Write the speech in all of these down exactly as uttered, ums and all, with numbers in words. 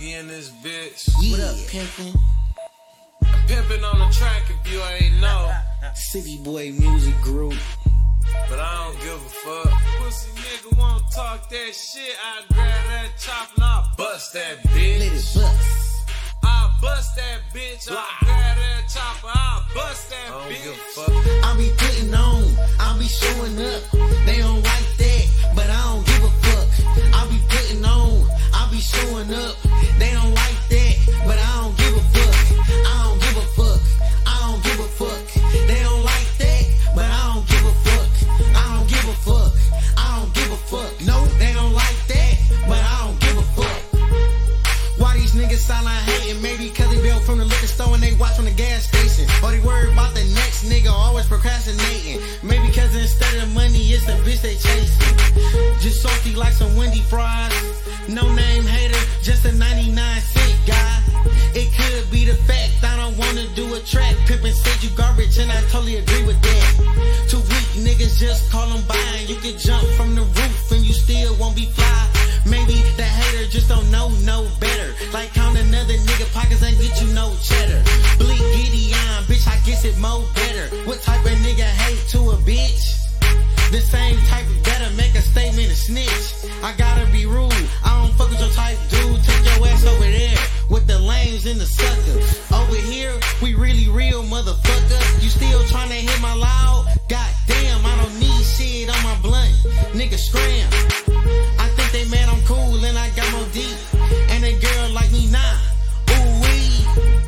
Yogi in this bitch. Yeah. What up, pimpin'? I'm pimpin' on the track if you ain't know. City Boy Music Group. But I don't give a fuck. Pussy nigga won't talk that shit. I grab that chop and I bust that bitch. Let it bust. I bust that bitch. I grab that chopper. I bust that I bitch. Give a fuck. I be putting on. I be showing up. They don't like that, but I don't give a fuck. I be putting on. I be showing up. They don't like that, but I don't give a fuck. I don't give a fuck. I don't give a fuck. They don't like that, but I don't give a fuck. I don't give a fuck. I don't give a fuck. No, they don't like that, but I don't give a fuck. Why these niggas silent hating? Maybe cause they bail from the liquor store and they watch from the gas station. Or they worried about the next nigga, always procrastinating. Maybe cause instead of money, it's the bitch they chasing. Just salty like some Wendy fries. No name hater, just a ninety-nine cent guy. It could be the fact I don't wanna do a track. Pimpin' said you garbage and I totally agree with that. Two weak niggas just call them by and you can jump from the roof and you still won't be fly. Maybe the hater just don't know no better. Like count another nigga pockets and get you no cheddar. Bleak Gideon, bitch, I guess it mo better. What type of nigga hate to a bitch? The same type of better make a statement and snitch. I gotta be rude, I don't fuck with your type, dude. Take your ass over there with the lames and the suckers. Over here, we really real, motherfucker. You still tryna hit my loud? God damn, I don't need shit on my blunt. Nigga scram. I think they mad I'm cool and I got more deep. And a girl like me nah. Ooh wee.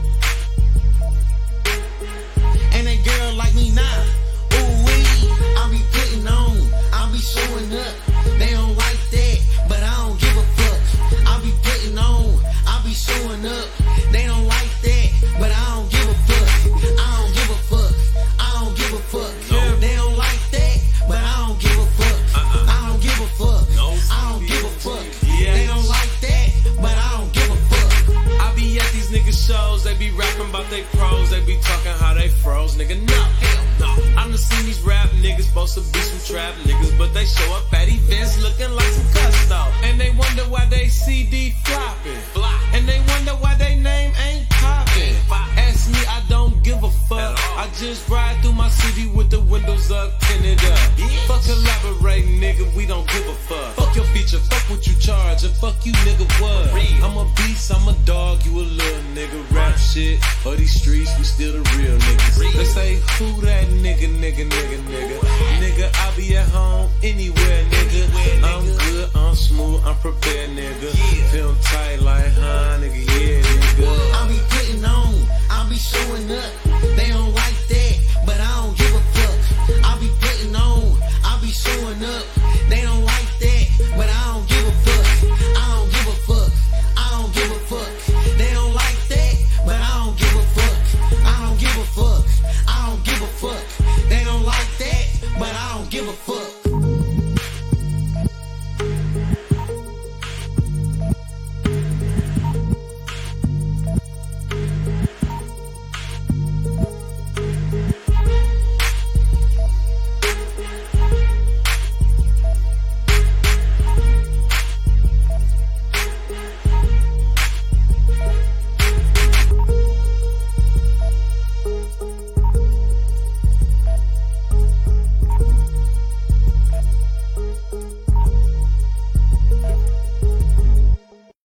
And a girl like me nah. Ooh wee. I be putting on. I be showing up. They don't like that, but I don't give a fuck. I be putting on. I be showing up. They don't like that, but I don't give a fuck. I don't give a fuck. I don't give a fuck. No. They don't like that, but I don't give a fuck. Uh-uh. I don't give a fuck. No. I don't give a fuck. Yeah. They don't like that, but I don't give a fuck. I be at these niggas shows, they be rapping about they pros, they be talking how they froze. Nigga, no, hell no. I done seen these rap niggas supposed to be some trap niggas, but they show up at events looking like some custo. And they wonder why they C D flopping. And they wonder why they name ain't popping. Ask me, I don't give a fuck. I just ride through my city with the windows up, tinted up. Fuck collaborate, nigga, we don't give a fuck. Fuck your feature, fuck what you charge, and fuck you, nigga, what? I'm a beast, I'm a dog, you a little nigga. Rap shit, or these streets, we still the real niggas. They say, who that nigga, nigga, nigga, nigga? Nigga, I be at home, anywhere, nigga. I'm good, I'm smooth, I'm prepared, nigga.